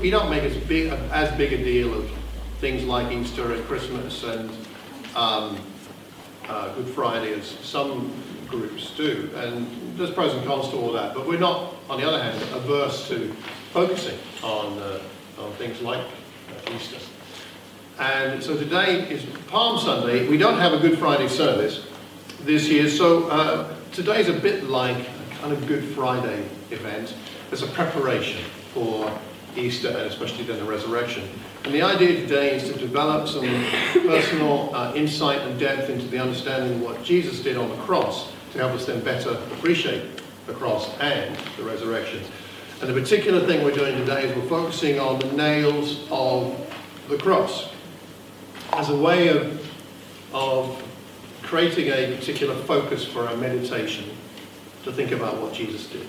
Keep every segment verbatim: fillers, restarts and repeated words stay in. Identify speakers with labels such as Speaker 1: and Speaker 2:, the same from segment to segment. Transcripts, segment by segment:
Speaker 1: we don't make as big, as big a deal of things like Easter and Christmas and um, uh, Good Friday as some groups do. And there's pros and cons to all that. But we're not, on the other hand, averse to focusing on, uh, on things like uh, Easter. And so today is Palm Sunday. We don't have a Good Friday service this year, so uh, today's a bit like a kind of Good Friday event. It's a preparation for Easter and especially then the resurrection. And the idea today is to develop some personal uh, insight and depth into the understanding of what Jesus did on the cross to help us then better appreciate the cross and the resurrection. And the particular thing we're doing today is we're focusing on the nails of the cross as a way of, of creating a particular focus for our meditation to think about what Jesus did.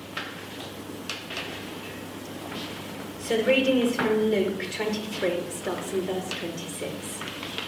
Speaker 2: So the reading is from Luke twenty-three, it starts in verse twenty-six.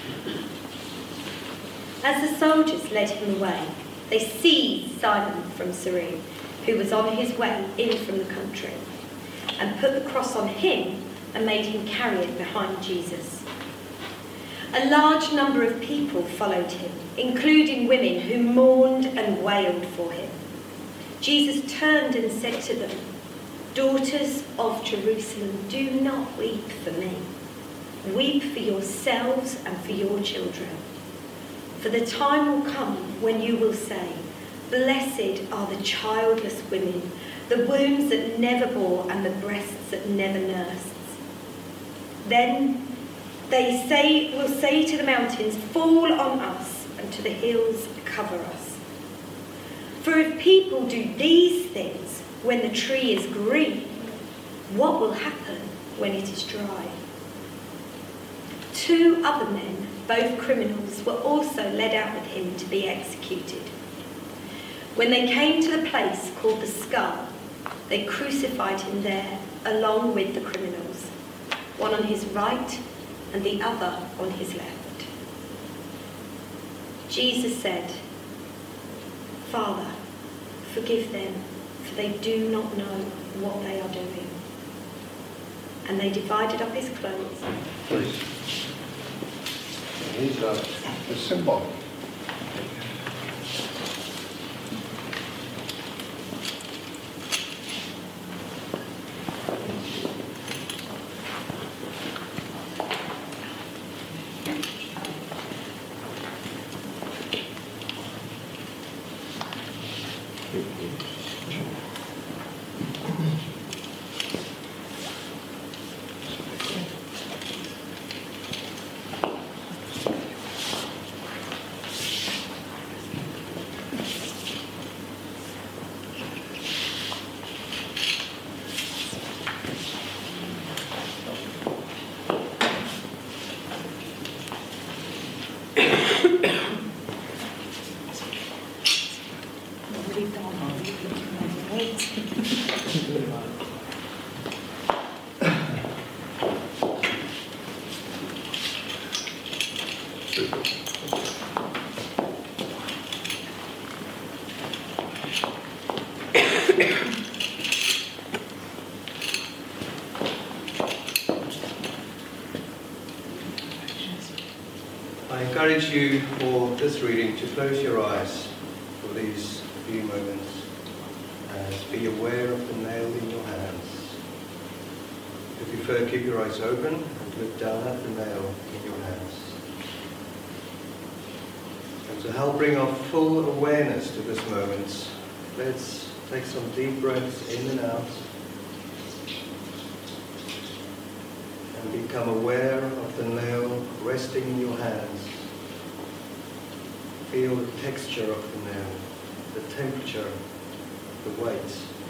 Speaker 2: As the soldiers led him away, they seized Simon from Cyrene, who was on his way in from the country, and put the cross on him and made him carry it behind Jesus. A large number of people followed him, including women who mourned and wailed for him. Jesus turned and said to them, "Daughters of Jerusalem, do not weep for me. Weep for yourselves and for your children. For the time will come when you will say, 'Blessed are the childless women, the wombs that never bore and the breasts that never nursed.' Then they say will say to the mountains, 'Fall on us,' and to the hills, 'Cover us.' For if people do these things when the tree is green, what will happen when it is dry?" Two other men, both criminals, were also led out with him to be executed. When they came to the place called the Skull, they crucified him there along with the criminals, one on his right and the other on his left. Jesus said, "Father, forgive them, for they do not know what they are doing." And they divided up his clothes.
Speaker 1: Please. Here's a, a symbol.
Speaker 3: I encourage you for this reading to close your eyes for these few moments and be aware of the nail in your hands. If you prefer, keep your eyes open and look down at the nail in your hands. And to help bring our full awareness to this moment, let's take some deep breaths in and out and become aware of the nail resting in your hands. Feel the texture of the nail, the temperature, the weight.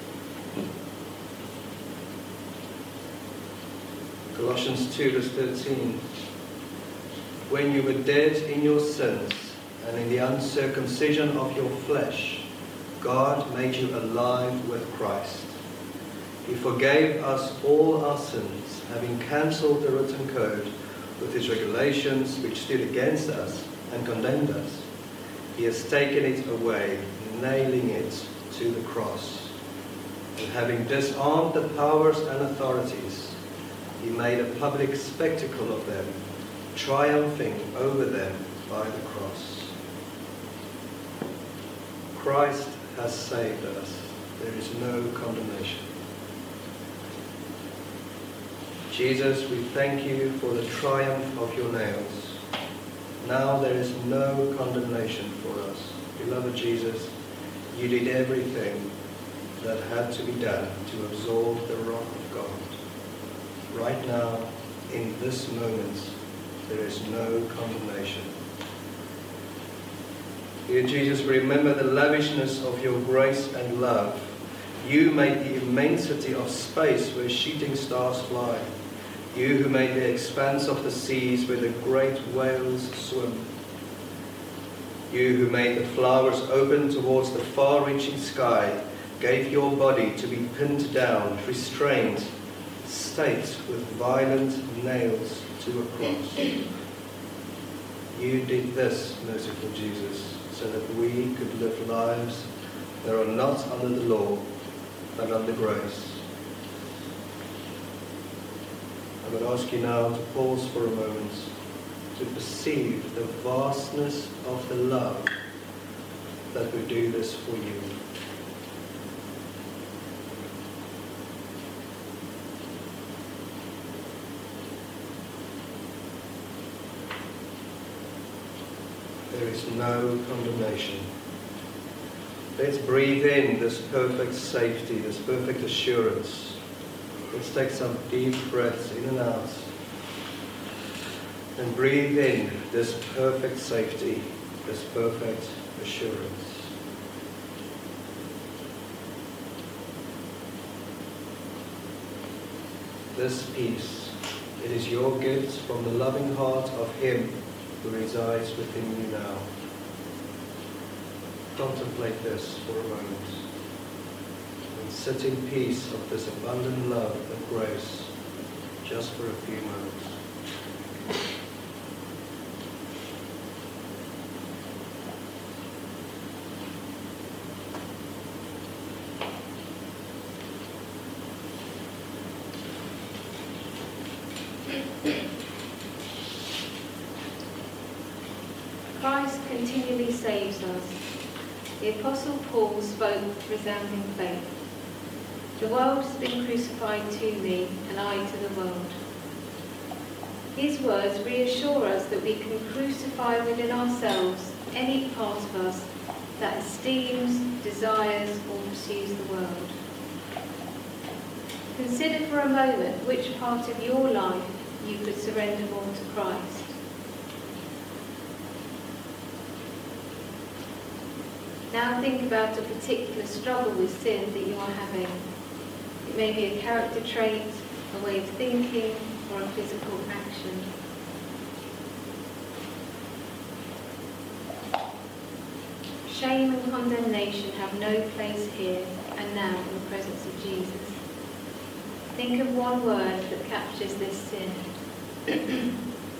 Speaker 3: Colossians two verse thirteen. When you were dead in your sins and in the uncircumcision of your flesh, God made you alive with Christ. He forgave us all our sins, having cancelled the written code with his regulations which stood against us and condemned us. He has taken it away, nailing it to the cross. And having disarmed the powers and authorities, he made a public spectacle of them, triumphing over them by the cross. Christ has saved us. There is no condemnation. Jesus, we thank you for the triumph of your nails. Now there is no condemnation for us. Beloved Jesus, you did everything that had to be done to absorb the wrath of God. Right now, in this moment, there is no condemnation. Dear Jesus, remember the lavishness of your grace and love. You made the immensity of space where shooting stars fly. You who made the expanse of the seas where the great whales swim. You who made the flowers open towards the far-reaching sky, gave your body to be pinned down, restrained, staked with violent nails to a cross. You did this, merciful Jesus, so that we could live lives that are not under the law, but under grace. I would ask you now to pause for a moment to perceive the vastness of the love that would do this for you. There is no condemnation. Let's breathe in this perfect safety, this perfect assurance. Let's take some deep breaths in and out. And breathe in this perfect safety, this perfect assurance. This peace, it is your gift from the loving heart of Him who resides within you now. Contemplate this for a moment. And sit in peace of this abundant love and grace just for a few moments.
Speaker 4: Christ continually saves us. The Apostle Paul spoke resounding faith. The world has been crucified to me, and I to the world. His words reassure us that we can crucify within ourselves any part of us that esteems, desires, or pursues the world. Consider for a moment which part of your life you could surrender more to Christ. Now think about a particular struggle with sin that you are having. It may be a character trait, a way of thinking, or a physical action. Shame and condemnation have no place here and now in the presence of Jesus. Think of one word that captures this sin.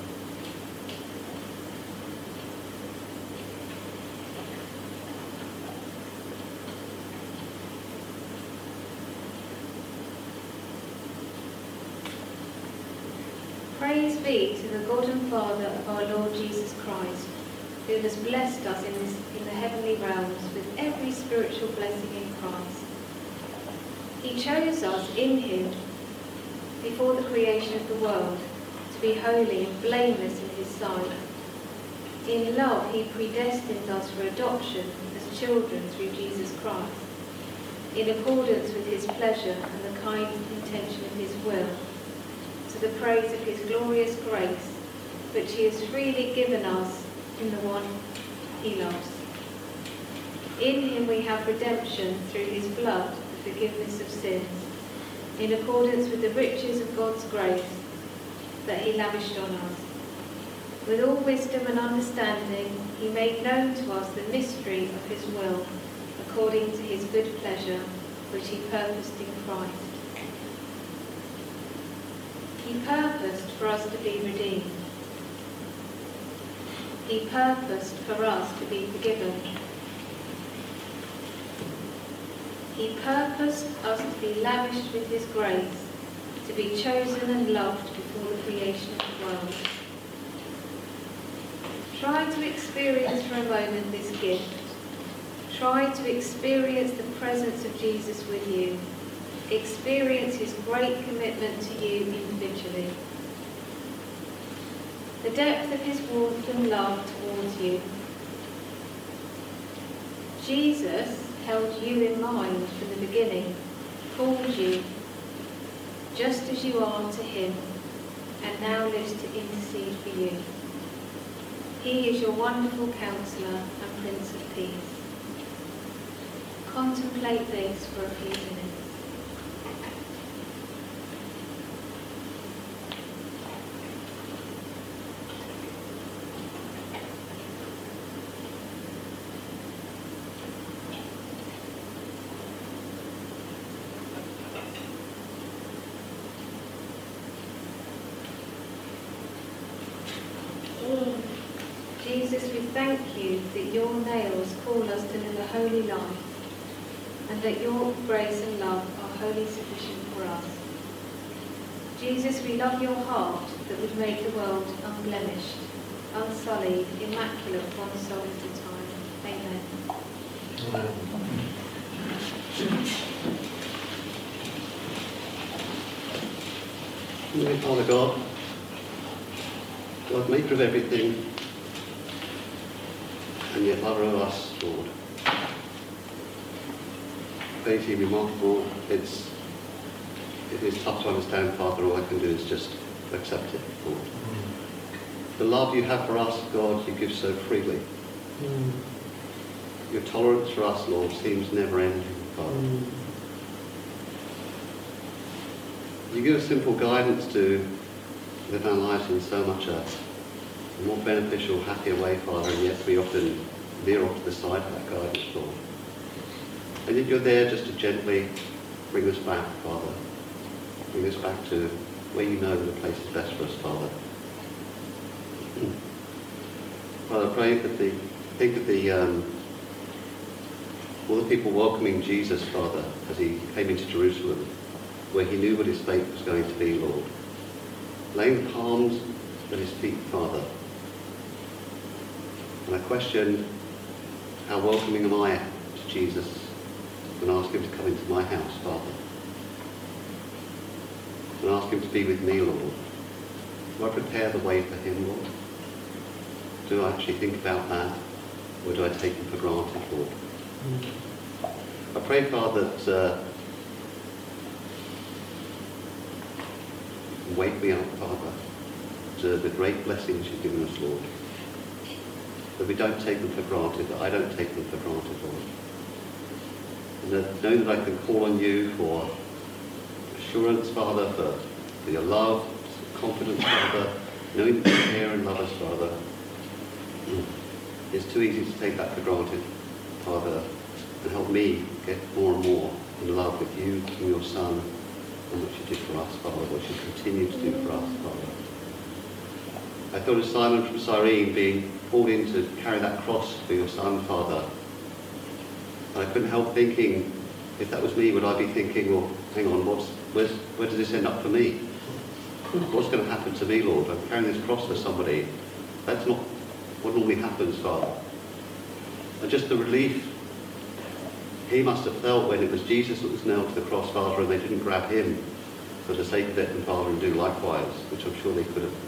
Speaker 4: Praise be to the God and Father of our Lord Jesus Christ, who has blessed us in, this, in the heavenly realms with every spiritual blessing in Christ. He chose us in Him before the creation of the world to be holy and blameless in His sight. In love, He predestined us for adoption as children through Jesus Christ, in accordance with His pleasure and the kind intention of His will, to the praise of His glorious grace, which He has freely given us in the one He loves. In Him we have redemption through His blood, the forgiveness of sins, in accordance with the riches of God's grace that He lavished on us. With all wisdom and understanding, He made known to us the mystery of His will, according to His good pleasure, which He purposed in Christ. He purposed for us to be redeemed. He purposed for us to be forgiven. He purposed us to be lavished with His grace, to be chosen and loved before the creation of the world. Try to experience for a moment this gift. Try to experience the presence of Jesus with you. Experience his great commitment to you individually. The depth of his warmth and love towards you. Jesus held you in mind from the beginning, called you just as you are to him, and now lives to intercede for you. He is your wonderful Counselor and Prince of Peace. Contemplate this for a few minutes. Jesus, we thank you that your nails call us to live a holy life, and that your grace and love are wholly sufficient for us. Jesus, we love your heart that would make the world unblemished, unsullied, immaculate, one soul at a time. Amen.
Speaker 5: Amen. Father God, God, maker of everything, and yet lover of us, Lord. Crazy, remarkable. It's it is tough to understand, Father. All I can do is just accept it, Lord. Mm. The love you have for us, God, you give so freely. Mm. Your tolerance for us, Lord, seems never ending, Father. Mm. You give us simple guidance to live our lives in so much a a more beneficial, happier way, Father, and yet we often veer off to the side of that guidance, Lord. And yet you're there just to gently bring us back, Father. Bring us back to where you know the place is best for us, Father. Father, I pray that the, think of the, um, all the people welcoming Jesus, Father, as he came into Jerusalem, where he knew what his fate was going to be, Lord. Laying palms at his feet, Father. And I question, how welcoming am I to Jesus when I ask him to come into my house, Father? And ask him to be with me, Lord. Do I prepare the way for him, Lord? Do I actually think about that? Or do I take him for granted, Lord? Mm. I pray, Father, that uh, wake me up, Father, to the great blessings you've given us, Lord. That we don't take them for granted, that I don't take them for granted, Lord. And that knowing that I can call on you for assurance, Father, for, for your love, confidence, Father, knowing that you care and love us, Father. It's too easy to take that for granted, Father, and help me get more and more in love with you and your Son and what you did for us, Father, what you continue to do for us, Father. I thought of Simon from Cyrene being called in to carry that cross for your Son, Father. And I couldn't help thinking, if that was me, would I be thinking, well, hang on, what's, where's, where does this end up for me? What's going to happen to me, Lord? I'm carrying this cross for somebody. That's not what normally happens, Father. And just the relief he must have felt when it was Jesus that was nailed to the cross, Father, and they didn't grab him for the sake of it, and Father, and do likewise, which I'm sure they could have.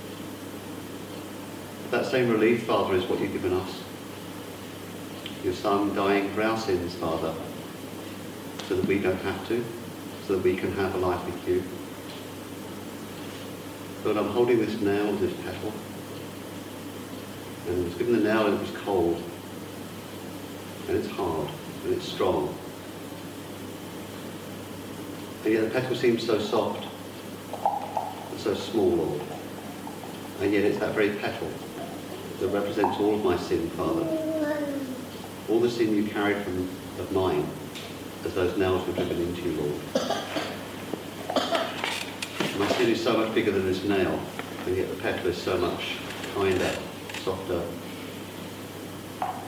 Speaker 5: That same relief, Father, is what you've given us. Your Son dying for our sins, Father, so that we don't have to, so that we can have a life with you. Lord, I'm holding this nail, this petal, and it was given the nail and it was cold, and it's hard, and it's strong. And yet the petal seems so soft, and so small, Lord. And yet it's that very petal that represents all of my sin, Father. All the sin you carried from of mine as those nails were driven into you, Lord. My sin is so much bigger than this nail, and yet the petal is so much kinder, softer,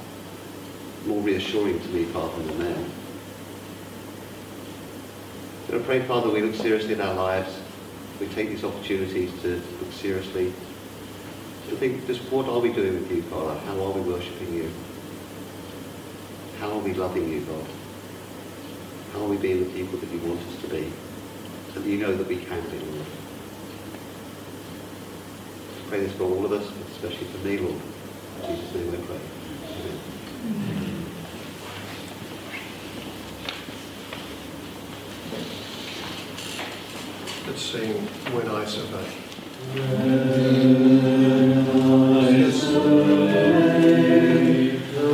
Speaker 5: more reassuring to me, Father, than the nail. I pray, Father, we look seriously at our lives. We take these opportunities to look seriously. To think, just what are we doing with you, Father? How are we worshipping you? How are we loving you, God? How are we being the people that you want us to be? And you know that we can be, Lord. I pray this for all of us, but especially for me, Lord. In Jesus' name I pray. Amen.
Speaker 1: Let's sing When I Survey.
Speaker 6: When I survey the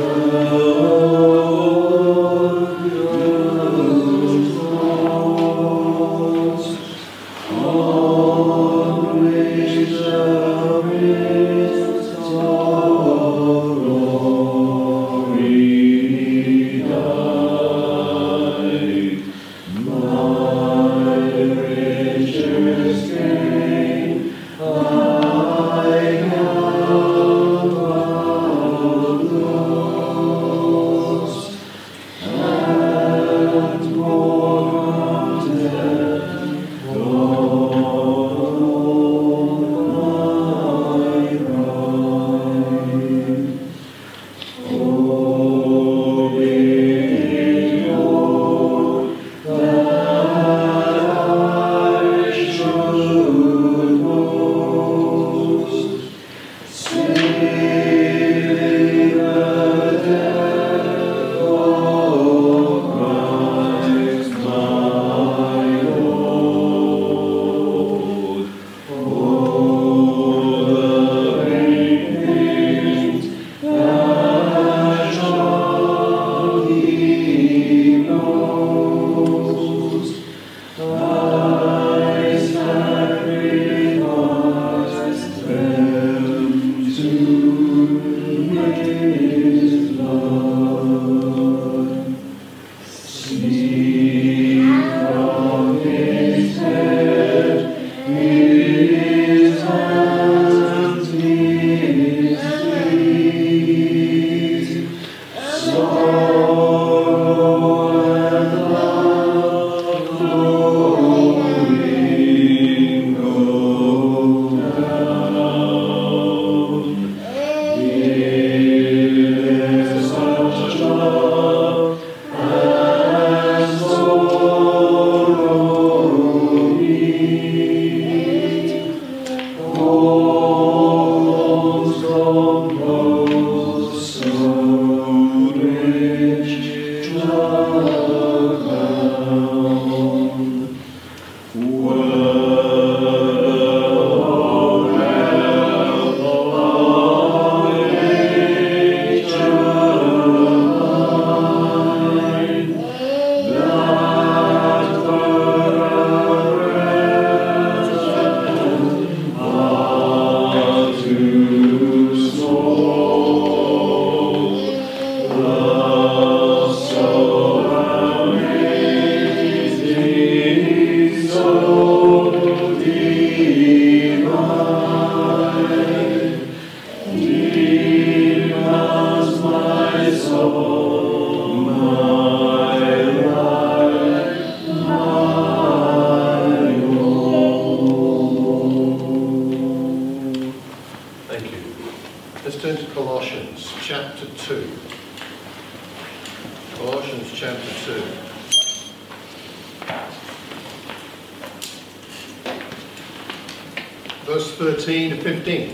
Speaker 1: Verse thirteen to fifteen.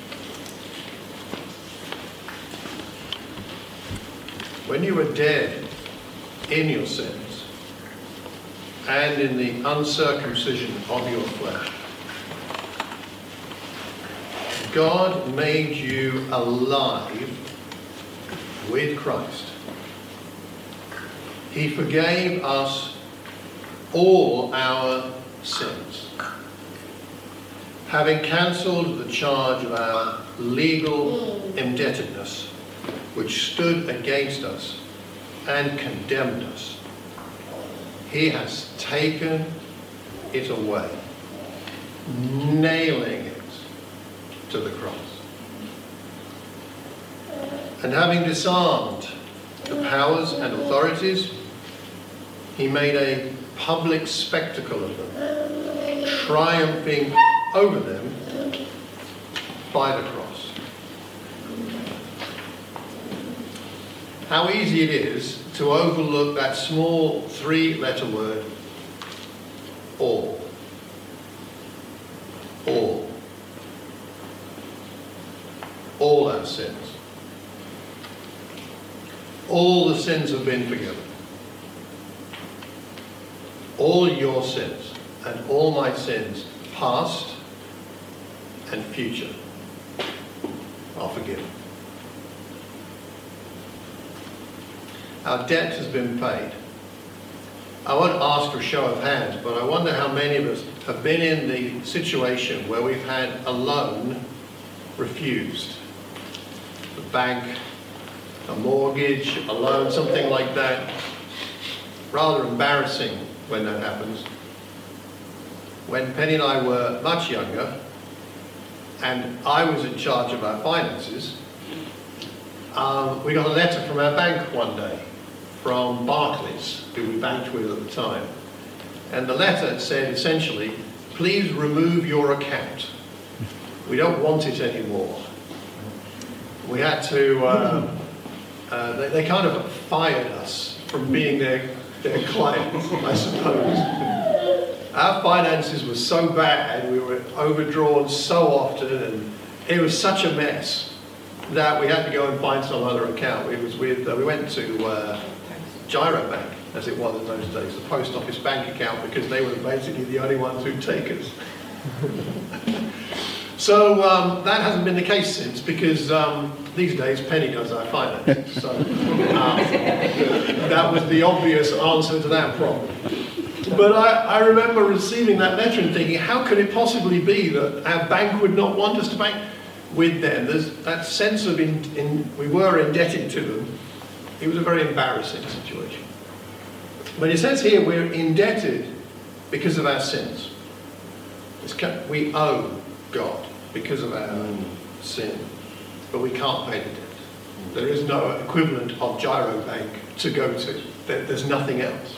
Speaker 1: When you were dead in your sins and in the uncircumcision of your flesh, God made you alive with Christ. He forgave us all our sins, having cancelled the charge of our legal indebtedness, which stood against us and condemned us. He has taken it away, nailing it to the cross. And having disarmed the powers and authorities, he made a public spectacle of them, triumphing over them by the cross. How easy it is to overlook that small three-letter word, all. All. All our sins. All the sins have been forgiven. All your sins and all my sins, past and future, are forgiven. Our debt has been paid. I won't ask for a show of hands, but I wonder how many of us have been in the situation where we've had a loan refused. The bank, a mortgage, a loan, something like that. Rather embarrassing when that happens. When Penny and I were much younger, and I was in charge of our finances, um, we got a letter from our bank one day, from Barclays, who we banked with at the time. And the letter said essentially, please remove your account. We don't want it anymore. We had to, uh, uh, they, they kind of fired us from being their, their clients, I suppose. Our finances were so bad, we were overdrawn so often, and it was such a mess that we had to go and find some other account. It was with, uh, we went to uh, Gyro Bank, as it was in those days, the post office bank account, because they were basically the only ones who'd take us. So um, that hasn't been the case since, because um, these days Penny does our finances. So um, that was the obvious answer to that problem. But I, I remember receiving that letter and thinking, how could it possibly be that our bank would not want us to bank with them? There's that sense of in, in, we were indebted to them. It was a very embarrassing situation. But it says here we're indebted because of our sins. It's, we owe God because of our sin, but we can't pay the debt. There is no equivalent of Gyro Bank to go to. There, there's nothing else.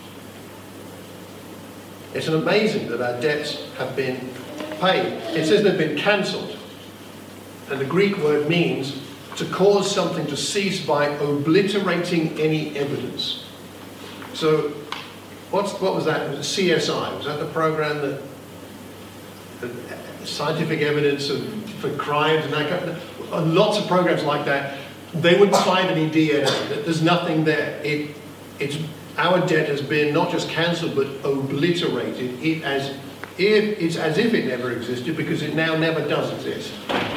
Speaker 1: It's amazing that our debts have been paid. It says they've been cancelled. And the Greek word means to cause something to cease by obliterating any evidence. So, what's, what was that? It was C S I. Was that the program that, that scientific evidence of, for crimes and that kind of, lots of programs like that. They wouldn't find any D N A. There's nothing there. It, it's, our debt has been not just cancelled but obliterated. It as if, it's as if it never existed, because it now never does exist.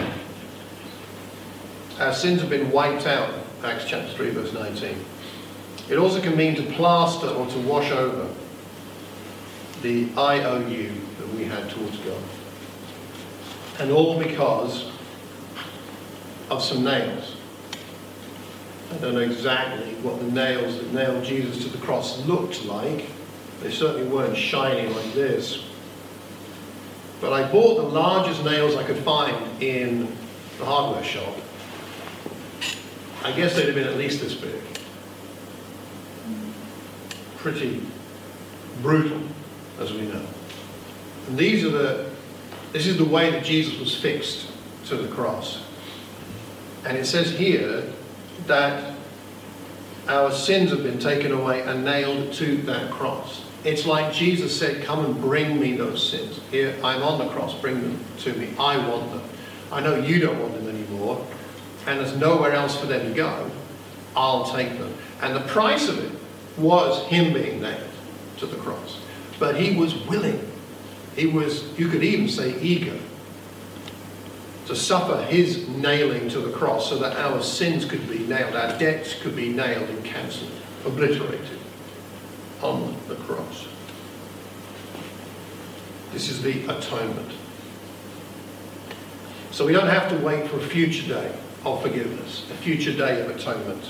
Speaker 1: Our sins have been wiped out, Acts chapter three, verse nineteen. It also can mean to plaster or to wash over the I O U that we had towards God. And all because of some nails. I don't know exactly what the nails that nailed Jesus to the cross looked like. They certainly weren't shiny like this. But I bought the largest nails I could find in the hardware shop. I guess they'd have been at least this big. Pretty brutal, as we know. And these are the, this is the way that Jesus was fixed to the cross. And it says here that our sins have been taken away and nailed to that cross. It's like Jesus said, come and bring me those sins. Here, I'm on the cross, bring them to me. I want them. I know you don't want them anymore, and there's nowhere else for them to go. I'll take them. And the price of it was him being nailed to the cross. But he was willing. He was, you could even say, eager to suffer his nailing to the cross so that our sins could be nailed, our debts could be nailed and cancelled, obliterated on the cross. This is the atonement. So we don't have to wait for a future day of forgiveness, a future day of atonement.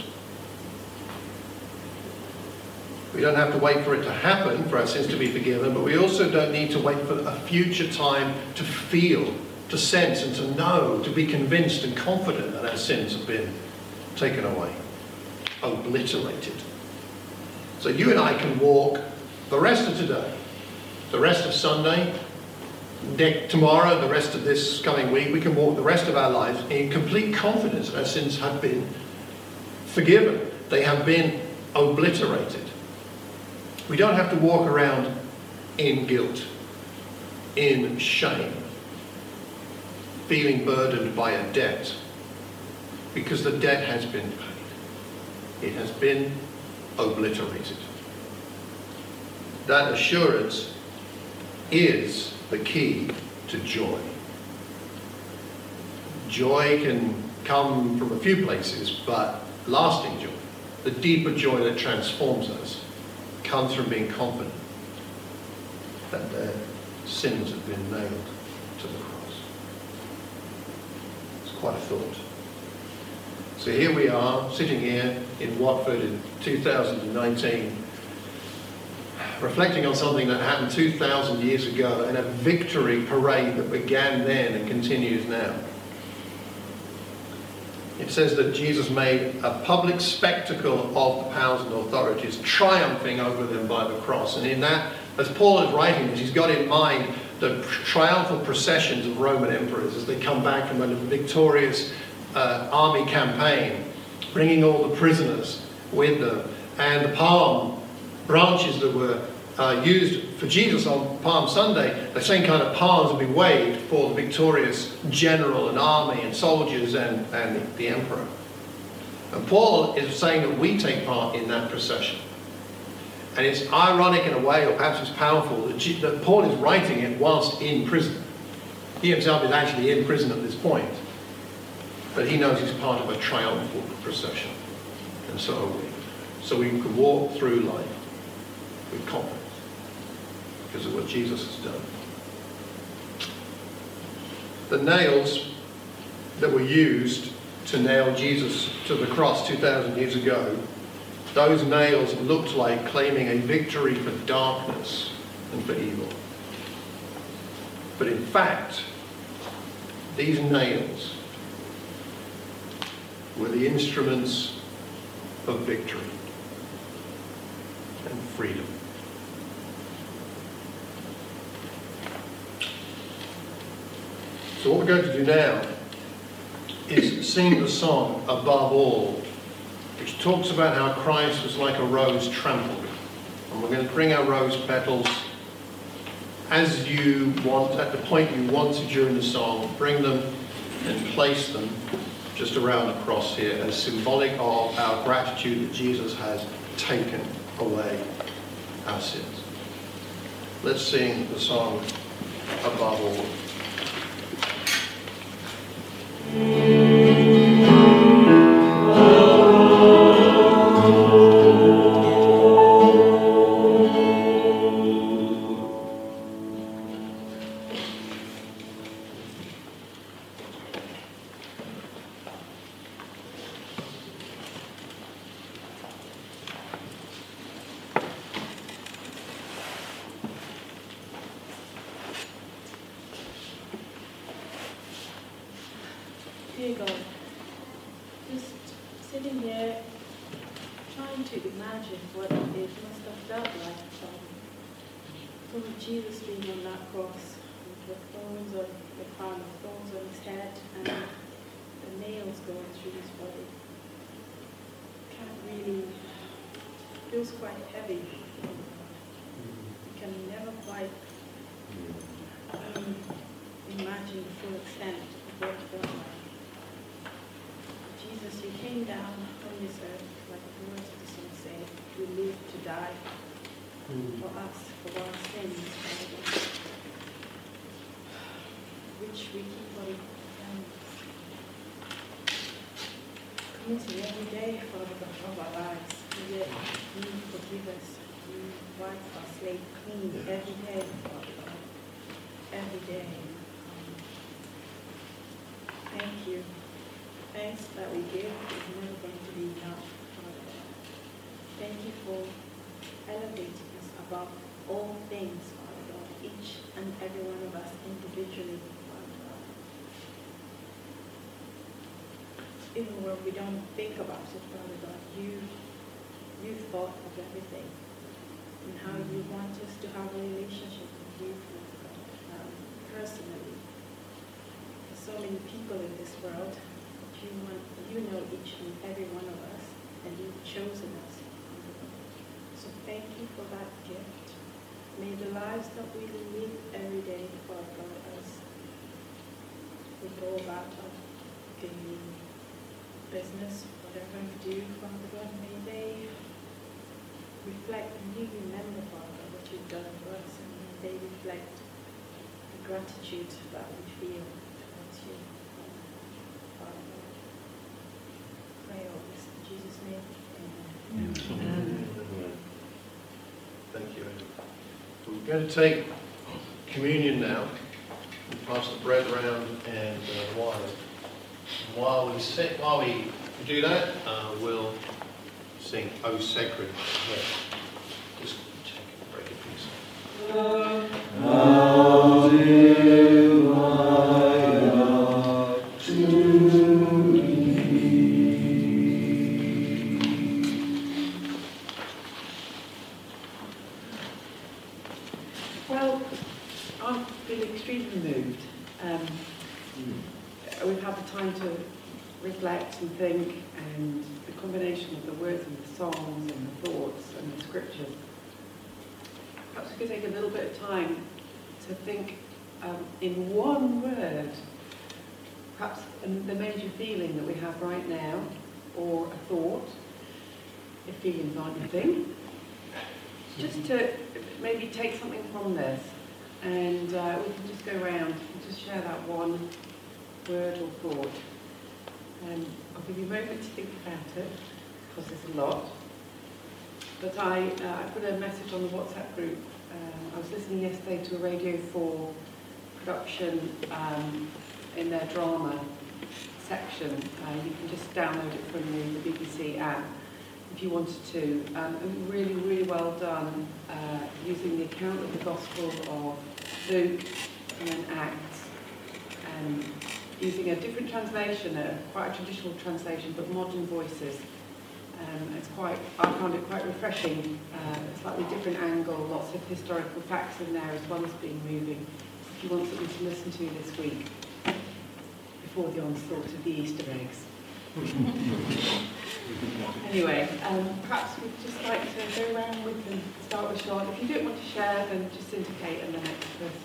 Speaker 1: We don't have to wait for it to happen, for our sins to be forgiven, but we also don't need to wait for a future time to feel, to sense and to know, to be convinced and confident that our sins have been taken away, obliterated. So you and I can walk the rest of today, the rest of Sunday, next, tomorrow, the rest of this coming week, we can walk the rest of our lives in complete confidence that our sins have been forgiven. They have been obliterated. We don't have to walk around in guilt, in shame, feeling burdened by a debt, because the debt has been paid. It has been obliterated. That assurance is the key to joy. Joy can come from a few places, but lasting joy, the deeper joy that transforms us, comes from being confident that their sins have been nailed to the cross. It's quite a thought. So here we are, sitting here in Watford in two thousand nineteen, reflecting on something that happened two thousand years ago and a victory parade that began then and continues now. It says that Jesus made a public spectacle of the powers and authorities, triumphing over them by the cross. And in that, as Paul is writing this, he's got in mind the triumphal processions of Roman emperors as they come back from a victorious uh, army campaign, bringing all the prisoners with them, and the palm branches that were uh, used for Jesus on Palm Sunday, the same kind of palms would be waved for the victorious general and army and soldiers and, and the, the emperor. And Paul is saying that we take part in that procession. And it's ironic in a way, or perhaps it's powerful, that, G- that Paul is writing it whilst in prison. He himself is actually in prison at this point. But he knows he's part of a triumphal procession. And so are we. So we can walk through life with confidence because of what Jesus has done. The nails that were used to nail Jesus to the cross two thousand years ago, those nails looked like claiming a victory for darkness and for evil. But in fact, these nails were the instruments of victory and freedom. So what we're going to do now is sing the song Above All, which talks about how Christ was like a rose trampled. And we're going to bring our rose petals as you want, at the point you want to during the song, bring them and place them just around the cross here as symbolic of our gratitude that Jesus has taken away our sins. Let's sing the song Above All.
Speaker 6: Dear God, just sitting here trying to imagine what it must have felt like um, for Jesus being on that cross with the thorns on the crown of thorns on his head and the nails going through his body. Can't really, feels quite heavy. You can never quite um, imagine the full extent of what it felt like. Jesus, you came down on this earth, like the words of the song say, you lived to die mm. for us, for our sins, Father God, which we keep on um, committing every day, Father God, of our lives. And yet you forgive us, you wipe our slate clean every day, Father God, every day. Um, thank you. Thanks that we give is never going to be enough, Father God. Thank you for elevating us above all things, Father God, each and every one of us individually, Father God. Even when we don't think about it, Father God, you, you thought of everything. and how you want us to have a relationship with you, Father God, um, personally. There's so many people in this world, but you, want, you know each and every one of us, and you've chosen us. So thank you for that gift. May the lives that we live every day, Father God, as we go about our daily business, whatever we do, Father God, may they reflect and you remember, Father, what you've done for us, and may they reflect the gratitude that we feel towards you, Father God. Pray all this in Jesus' name. Amen.
Speaker 1: Amen. Thank you. We're going to take communion now. We'll pass the bread around and uh, wine. While we sit, while we do that, uh, we'll sing "O Sacred Heart." Just check and break a piece.
Speaker 3: How dear my heart to thee.
Speaker 7: Well, I've been extremely moved. Um, we've had the time to reflect and think, and the combination of the words and the songs and the thoughts and the scriptures. Perhaps we could take a little bit of time to think um, in one word, perhaps the major feeling that we have right now, or a thought, if feelings aren't your thing. Just to maybe take something from this, and uh, we can just go around and just share that one word or thought. Um, I'll give you a moment to think about it, because there's a lot. But I, uh, I put a message on the WhatsApp group. Um, I was listening yesterday to a Radio four production um, in their drama section. Uh, you can just download it from the, the B B C app if you wanted to. Um, and really, really well done, uh, using the account of the Gospel of Luke and then Acts, and using a different translation, a, quite a traditional translation, but modern voices. Um, it's quite, I found it quite refreshing, uh, a slightly different angle, lots of historical facts in there as well as being moving. If you want something to listen to this week, before the onslaught of the Easter eggs. Anyway, um, perhaps we'd just like to go around with them, start with Sean. If you don't want to share, then just indicate and the next person.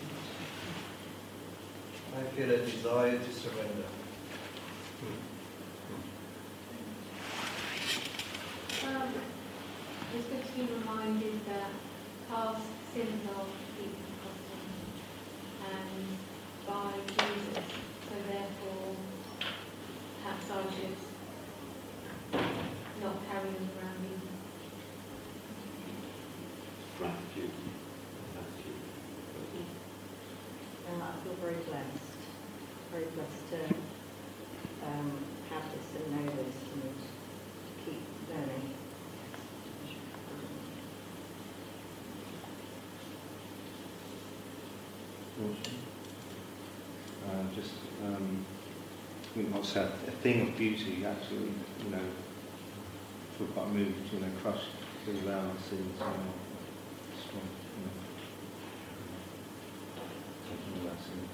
Speaker 3: I feel a desire to surrender.
Speaker 4: Um, it's good to be reminded that past sins are completely forgotten and by Jesus, so therefore perhaps I should not carry them around either.
Speaker 5: Gratitude. Gratitude.
Speaker 8: Uh, I feel very blessed, very blessed to um, have this and know this and keep learning.
Speaker 9: Uh, just, um, I think what's that, a thing of beauty, actually, you know, I feel quite moved, you know, crushed to allow our sins, you know, strong, you know, taking all our sins.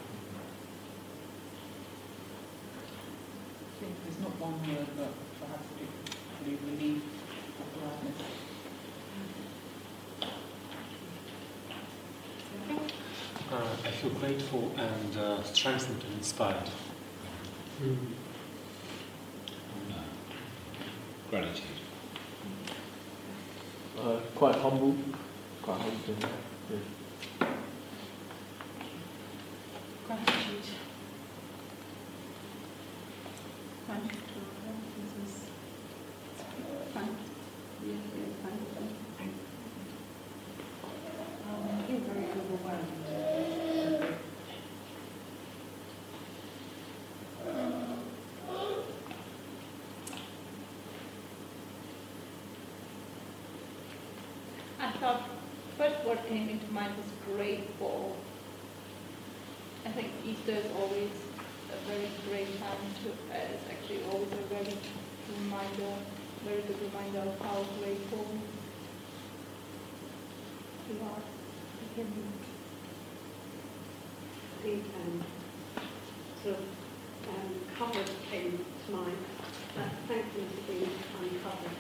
Speaker 10: I think there's not one word, but perhaps a deep relief or gladness.
Speaker 11: Uh, I feel grateful and uh, strengthened and inspired.
Speaker 1: Mm.
Speaker 11: Uh, gratitude.
Speaker 12: Uh, quite humble, quite humble. Yeah.
Speaker 6: Gratitude. Thank you to our Lord Jesus. Thank you. Thank you. Um, I feel very overwhelmed.
Speaker 13: I thought first what came into mind was grateful. I think Easter is always a very great time to, uh, it's actually always a very reminder, very good reminder of how grateful we are in Him.
Speaker 14: The um, sort of um, covered came to mind, but thankfulness has been uncovered.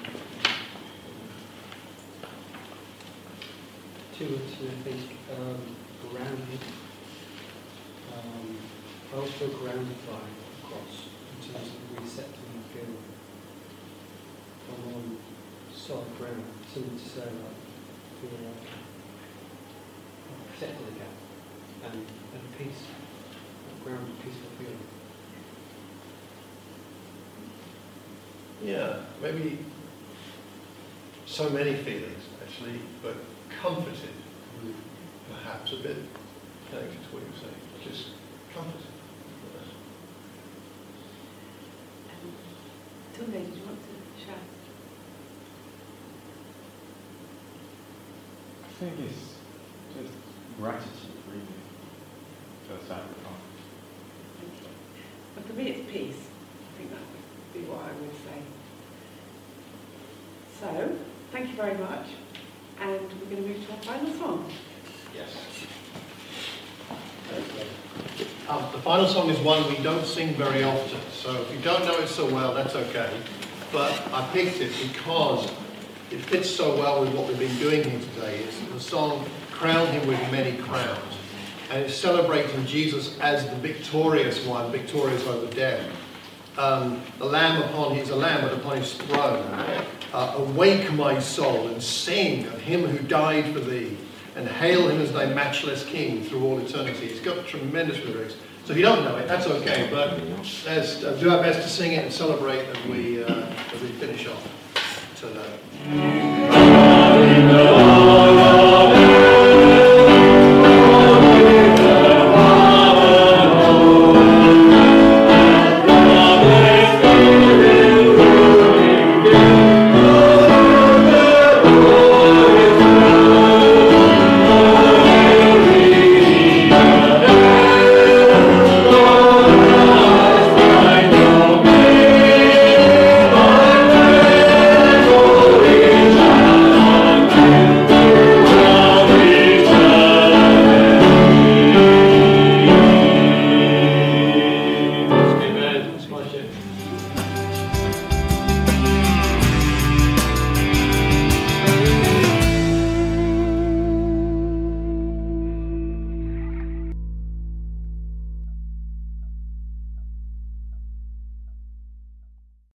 Speaker 15: Two or two, I think, um, grounded. Um, I also feel grounded by the cross in terms of resetting and feel I'm on solid ground. Something to say like, feel like I'm protected again and, and peace, that grounded, peaceful feeling.
Speaker 1: Yeah, maybe so many feelings actually, but comforted, perhaps a bit connected to what you're saying, just comforted.
Speaker 7: Tunde, did you want to share?
Speaker 12: I think it's just gratitude, really, for the sacrifice.
Speaker 7: But for me, it's peace. I think that would be what I would say. So, thank you very much. And we're going to move to our final song.
Speaker 1: Yes. Um, the final song is one we don't sing very often, so if you don't know it so well, that's okay. But I picked it because it fits so well with what we've been doing here today. It's the song Crown Him with Many Crowns. And it's celebrating Jesus as the victorious one, victorious over death. Um, the Lamb upon his, a Lamb but upon his throne. Uh, awake my soul and sing of him who died for thee, and hail him as thy matchless king through all eternity. It's got tremendous lyrics. So if you don't know it, that's okay, but let's uh, do our best to sing it and celebrate as we, uh, as we finish off today.